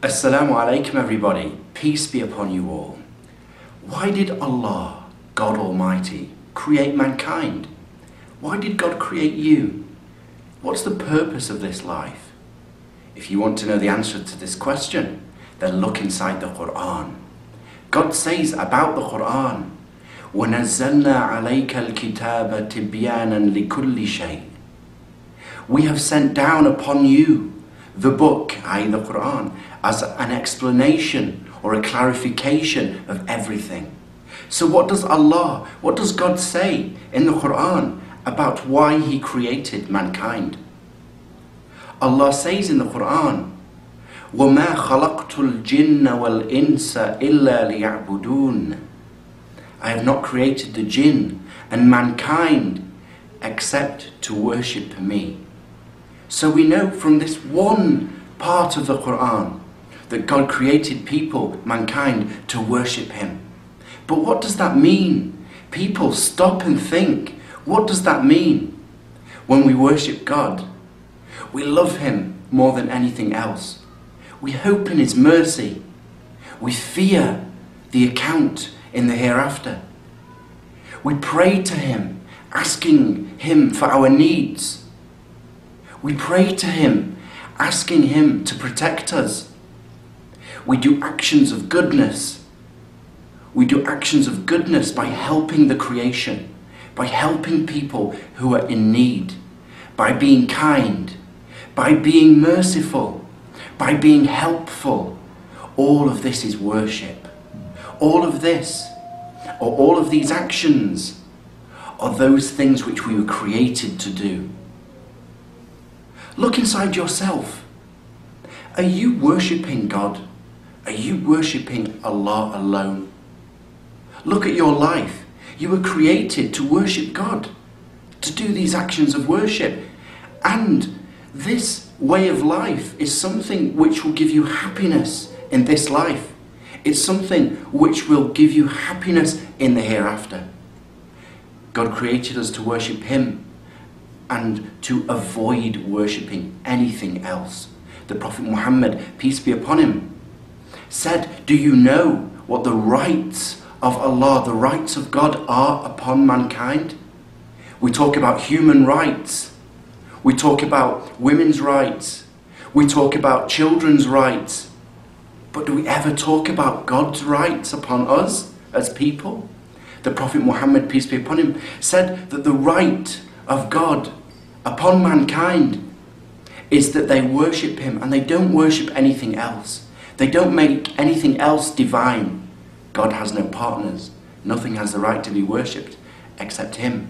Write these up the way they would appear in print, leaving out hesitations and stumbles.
Assalamu alaikum everybody, peace be upon you all. Why did Allah, God Almighty, create mankind? Why did God create you? What's the purpose of this life? If you want to know the answer to this question, then look inside the Quran. God says about the Quran, وَنَزَّلْنَا عَلَيْكَ الْكِتَابَ تِبْيَانًا لِكُلِّ شَيْءٍ. We have sent down upon you the book, i.e. the Quran, as an explanation or a clarification of everything. So what does God say in the Quran about why He created mankind? Allah says in the Quran, وَمَا خَلَقْتُ الْجِنَّ وَالْإِنسَ إِلَّا لِيَعْبُدُونَ. I have not created the jinn and mankind except to worship me. So we know from this one part of the Quran that God created people, mankind, to worship Him. But what does that mean? People, stop and think. What does that mean? When we worship God, we love Him more than anything else. We hope in His mercy. We fear the account in the hereafter. We pray to Him, asking Him for our needs. We pray to Him, asking Him to protect us. We do actions of goodness. We do actions of goodness by helping the creation, by helping people who are in need, by being kind, by being merciful, by being helpful. All of this is worship. All of this, or all of these actions, are those things which we were created to do. Look inside yourself. Are you worshipping God? Are you worshipping Allah alone? Look at your life. You were created to worship God, to do these actions of worship. And this way of life is something which will give you happiness in this life. It's something which will give you happiness in the hereafter. God created us to worship Him and to avoid worshipping anything else. The Prophet Muhammad, peace be upon him, said, do you know what the rights of Allah, the rights of God are upon mankind? We talk about human rights. We talk about women's rights. We talk about children's rights. But do we ever talk about God's rights upon us as people? The Prophet Muhammad, peace be upon him, said that the right of God upon mankind is that they worship Him and they don't worship anything else. They don't make anything else divine. God has no partners. Nothing has the right to be worshipped except Him.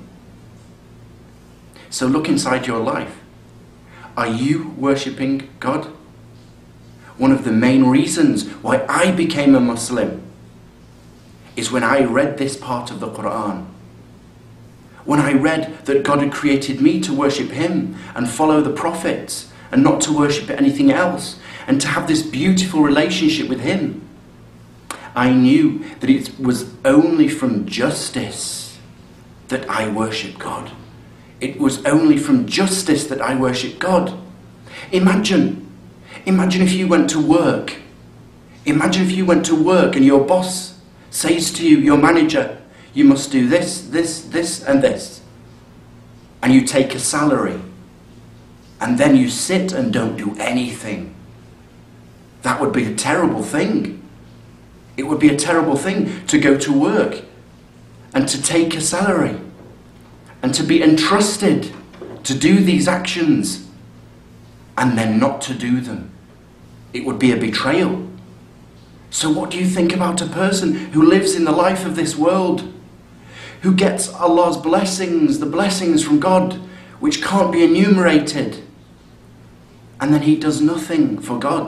So look inside your life. Are you worshipping God? One of the main reasons why I became a Muslim is when I read this part of the Quran. When I read that God had created me to worship Him and follow the prophets and not to worship anything else and to have this beautiful relationship with Him, I knew that it was only from justice that I worship God. It was only from justice that I worship God. Imagine if you went to work. Imagine if you went to work and your boss says to you, your manager, you must do this, this, and this. And you take a salary. And then you sit and don't do anything. That would be a terrible thing. It would be a terrible thing to go to work and to take a salary and to be entrusted to do these actions and then not to do them. It would be a betrayal. So what do you think about a person who lives in the life of this world, who gets Allah's blessings, the blessings from God, which can't be enumerated, and then he does nothing for God?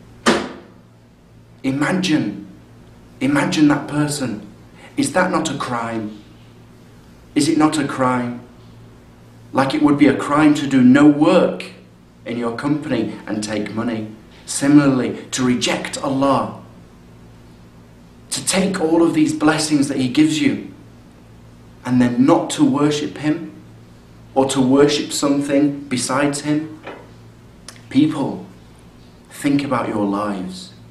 Imagine that person. Is that not a crime? Is it not a crime? Like it would be a crime to do no work in your company and take money. Similarly, to reject Allah, to take all of these blessings that He gives you and then not to worship Him or to worship something besides Him. People, think about your lives.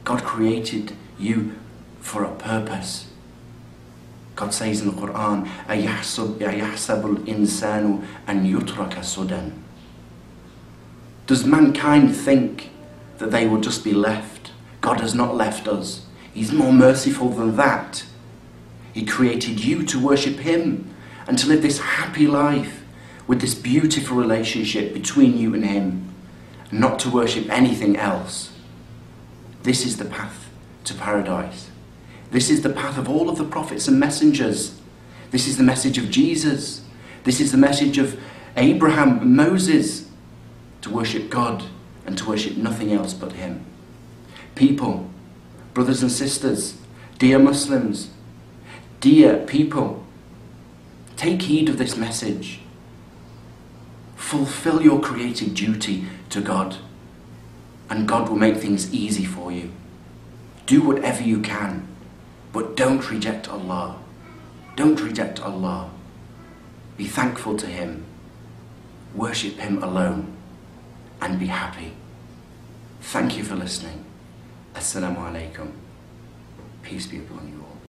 God created you for a purpose. God says in the Quran, أَيَحْسَبُ الْإِنسَانُ أَنْ يُتْرَكَ سُدًى. Does mankind think that they will just be left? God has not left us. He's more merciful than that. He created you to worship Him and to live this happy life with this beautiful relationship between you and Him, and not to worship anything else. This is the path to paradise. This is the path of all of the prophets and messengers. This is the message of Jesus. This is the message of Abraham and Moses, to worship God and to worship nothing else but Him. People, brothers and sisters, dear Muslims, dear people, take heed of this message. Fulfill your created duty to God, and God will make things easy for you. Do whatever you can, but don't reject Allah. Don't reject Allah. Be thankful to Him. Worship Him alone, and be happy. Thank you for listening. Assalamu alaikum. Peace be upon you all.